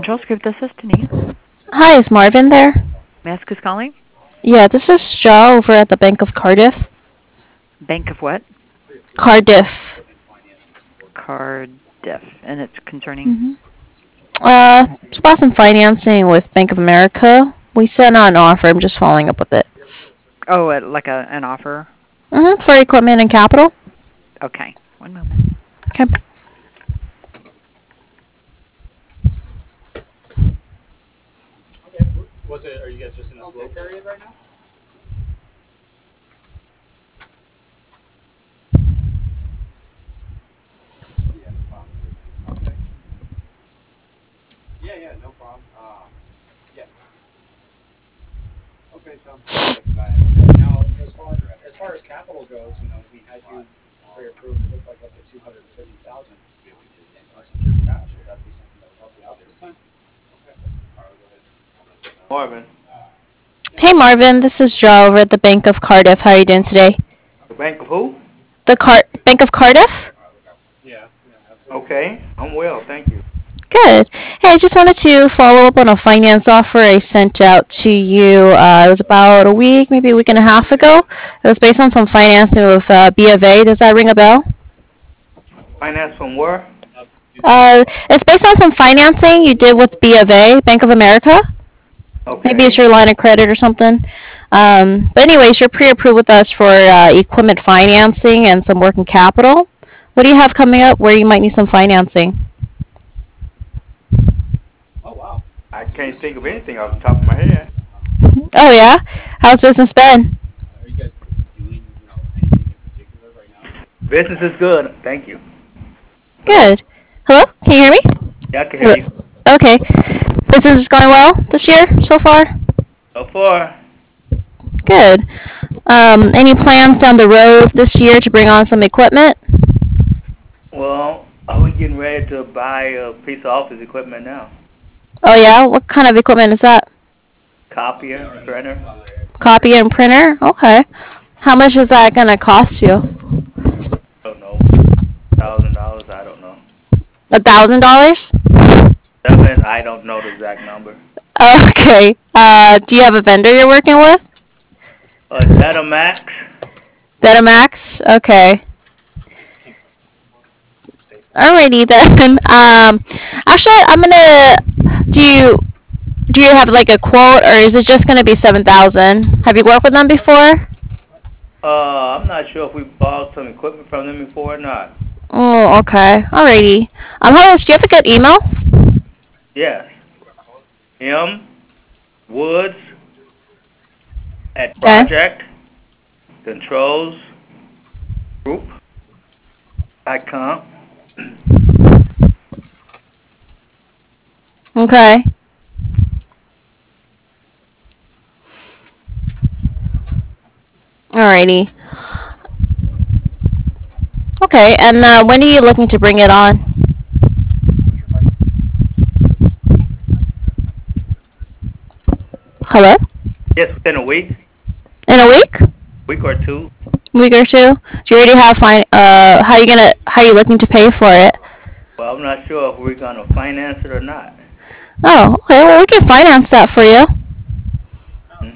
Control Scoop, this is Denise. Hi, is Marvin there? May I ask who's calling? Yeah, this is Shaw over at the Bank of Cardiff. Bank of what? Cardiff. Cardiff. And it's concerning? hmm it's about some financing with Bank of America. We sent out an offer. I'm just following up with it. Oh, like an offer? For equipment and capital. Okay. One moment. Okay. What's it? Are you guys just in a slow period right now? Yeah, no problem. Okay. Yeah, no problem. Yeah. Okay, sounds good. Now, as far as capital goes, we had you pre-approved. It looked like up to 250,000 in unsecured cash. Would that be something that would help you out this time? Okay. All right, go ahead. Marvin, Hey, Marvin. This is Shaw over at the Bank of Cardiff. How are you doing today? the bank of who? Bank of Cardiff. Yeah, absolutely. Okay, I'm well, thank you. Good. Hey, I just wanted to follow up on a finance offer I sent out to you. It was about a week, maybe a week and a half ago. It was based on some financing with B of A. Does that ring a bell? Finance from where? It's based on some financing you did with B of A, Bank of America. Maybe it's Okay. your line of credit or something. But anyways, you're pre-approved with us for equipment financing and some working capital. What do you have coming up where you might need some financing? Oh, wow. I can't think of anything off the top of my head. Oh yeah, how's business been? Are you guys doing, anything in particular right now? Business is good, thank you. Hello? Good. Hello, can you hear me? Yeah, I can hear Hello? you. Okay. Business is going well this year so far? So far, Good. Any plans down the road this year to bring on some equipment? well, are we getting ready to buy a piece of office equipment now? Oh yeah, what kind of equipment is that? Copier, printer? Copy and printer? Okay. How much is that gonna cost you? I don't know. $1,000, I don't know. $1,000? Seven, I don't know the exact number. Okay. Do you have a vendor you're working with? Datamax? Betamax? Okay. Alrighty then. Actually, I'm gonna. Do you do you have like a quote, or is it just gonna be 7,000? Have you worked with them before? I'm not sure if we bought some equipment from them before or not. Oh, okay. Alrighty. Hello. Do you have a good email? Yes. M. Woods at Okay. Project Controls Group.com. Okay. Alrighty. Okay. And when are you looking to bring it on? Hello. Yes, within a week, In a week? week or two. Week or two? Do you already have fine? How are you looking to pay for it? Well, I'm not sure if we're gonna finance it or not. Oh, okay. Well, we can finance that for you. Hmm?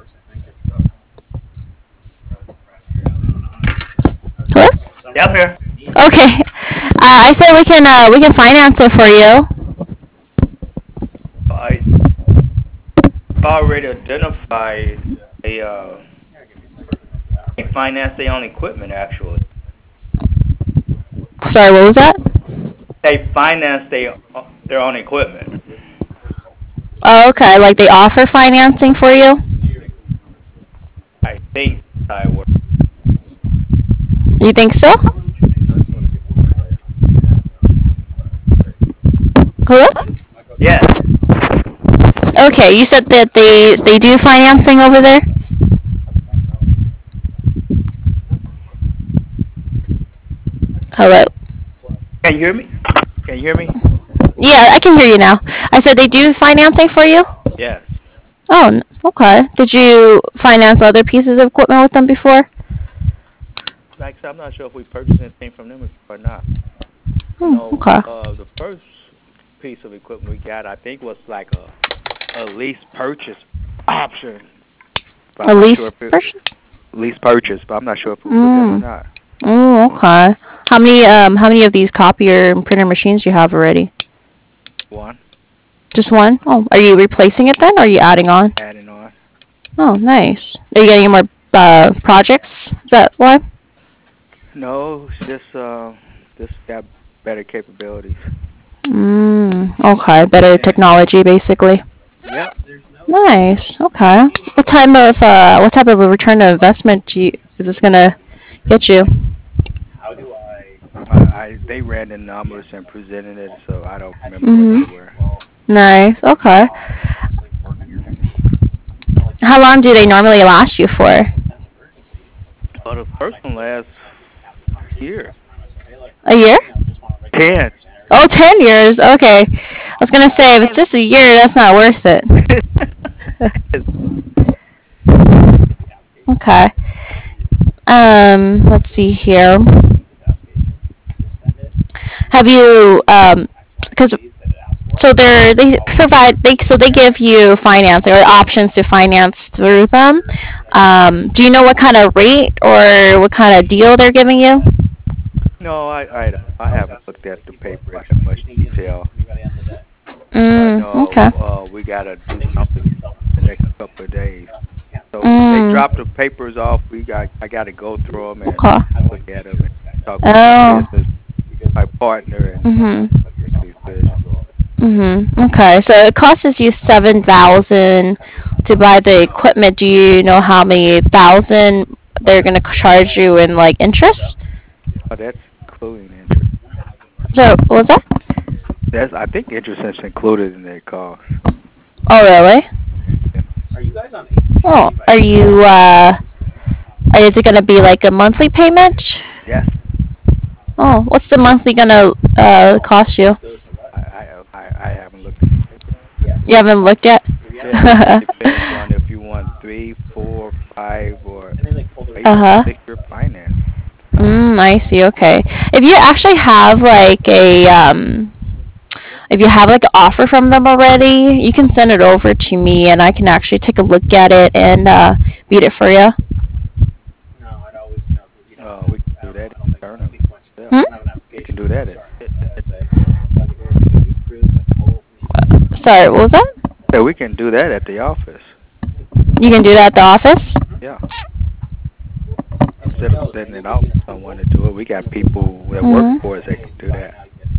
Hello? Yeah, I'm here. Okay. I said we can finance it for you. I already identified they finance their own equipment. Actually, Sorry, what was that? they finance their own equipment. Oh, okay. Like they offer financing for you? I think I would. You think so? Hello? Yes. Okay, you said that they do financing over there? Hello? Can you hear me? Can you hear me? Yeah, I can hear you now. I said they do financing for you? Yes. Oh, okay. Did you finance other pieces of equipment with them before? Like I said, I'm not sure if we purchased anything from them or not. Hmm, okay. The first piece of equipment we got, I think, was like a lease purchase option. But A I'm not lease sure if it, version? lease purchase, but I'm not sure if it was that or not. Oh, okay. How many of these copier and printer machines do you have already? One, Just one? Oh, are you replacing it then, or are you adding on? adding on. Oh, nice. Are you getting any more projects? Is that why? No, it's just got better capabilities. Okay. Better technology, basically. Yep. Nice. Okay. What type of a return on investment is this gonna get you? They ran the numbers and presented it, so I don't remember Mhm. what they were. Nice. Okay. How long do they normally last you for? Oh, the first one last year. A year? 10. Oh, 10 years. Okay. I was gonna say if it's just a year, that's not worth it. Okay. Let's see here. Have you because so they give you finance or options to finance through them. Do you know what kind of rate or what kind of deal they're giving you? No, I haven't looked at the paper in that much detail. I know Okay. we gotta do something the next couple of days. So they Mm. dropped the papers off. I gotta go through them and Okay. look at them and talk to Oh. my business, my partner, and Mhm. see this. Okay. So it costs you 7,000 to buy the equipment. Do you know how many thousand they're gonna charge you in like interest? Oh, that's including interest. So what was that? I think interest is included in their cost. Oh really? Oh, are you is it gonna be like a monthly payment? Yes. Oh, what's the monthly gonna cost you? I haven't looked at the paper. You haven't looked yet? Yeah, it depends on if you want 3, 4, 5, or Uh-huh. 6-year finance. I see. Okay. If you actually have like if you have like an offer from them already, you can send it over to me, and I can actually take a look at it and beat it for you. We can do that internally. Yeah, Hmm? we can do that. Sorry, what was that? Yeah, we can do that at the office. You can do that at the office? Yeah. Instead of sending it out to someone to do it, we got people that work for us that can do that.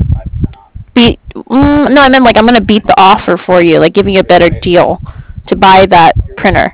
No, I meant like I'm gonna beat the offer for you, like giving you a better deal to buy that printer.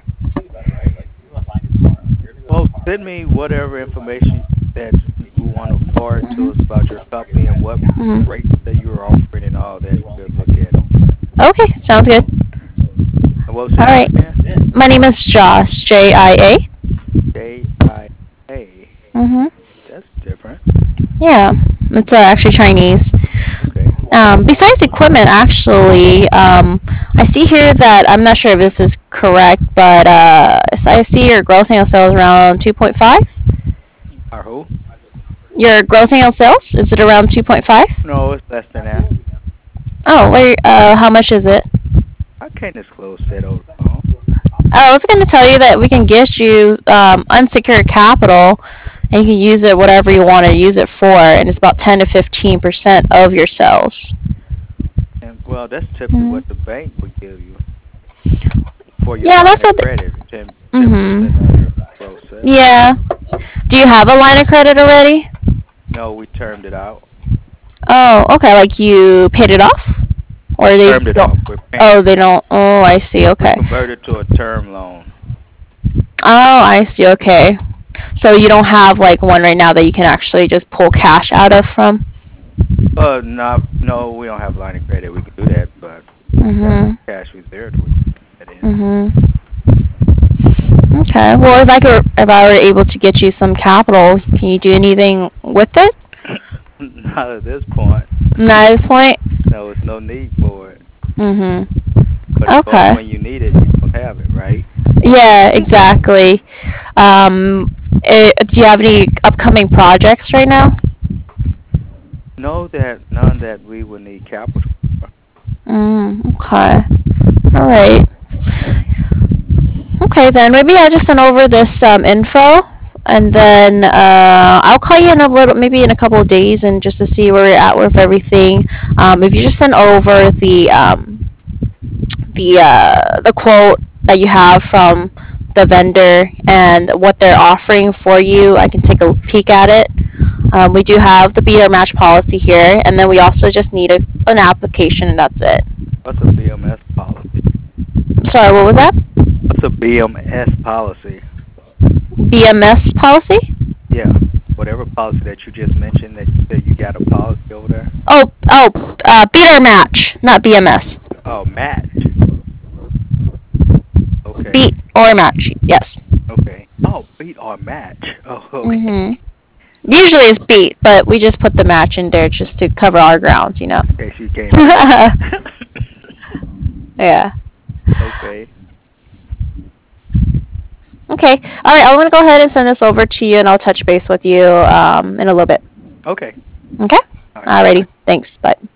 Well, send me whatever information that you want to forward to us about your company and what rates that you're offering and all that. We'll look at it. Okay, sounds good. And what was All right. again? My name is Josh, J-I-A. J-I-A. That's different. Yeah, it's actually Chinese. Okay. Besides equipment, actually, I see here that I'm not sure if this is correct, but I see your gross annual sales around 2.5. Our who? Your gross annual sales, is it around 2.5? No, it's less than that. Oh, how much is it? I can't disclose that over the phone. I was going to tell you that we can get you unsecured capital, and you can use it whatever you want to use it for, and it's about 10 to 15% of your sales. And, well, that's typically what the bank would give you for your Yeah, line that's of what credit. 10% of your gross sales. Yeah. Do you have a line of credit already? No, we termed it out. Oh, okay. Like you paid it off, or they Termed it don't? off. Oh, they don't. Oh, I see. Okay. We converted to a term loan. Oh, I see. Okay. So you don't have like one right now that you can actually just pull cash out of from? No, we don't have a line of credit. We can do that, but cash reserved. Okay. Well, if I were able to get you some capital, can you do anything with it? Not at this point. Not at this point. No, there's no need for it. But Okay. when you need it, you don't have it, right? Yeah, exactly. Do you have any upcoming projects right now? None that we would need capital for. Okay. All right. Okay, then maybe I'll just send over this info, and then I'll call you in maybe in a couple of days, and just to see where you're at with everything. If you just send over the quote that you have from the vendor and what they're offering for you, I can take a peek at it. We do have the beat or match policy here, and then we also just need an application, and that's it. What's a BMS policy? Sorry, what was that? What's a BMS policy? BMS policy? Yeah, whatever policy that you just mentioned that you said you got a policy over there. Beat or match, not BMS. Oh, match. Okay. Beat or match, yes. Okay. Oh, beat or match. Oh, okay. Usually it's beat, but we just put the match in there just to cover our grounds, you know. In case you came. Yeah. Okay. Okay. All right. I'm gonna go ahead and send this over to you, and I'll touch base with you in a little bit. Okay. Okay. All right. Alrighty. Thanks. Bye.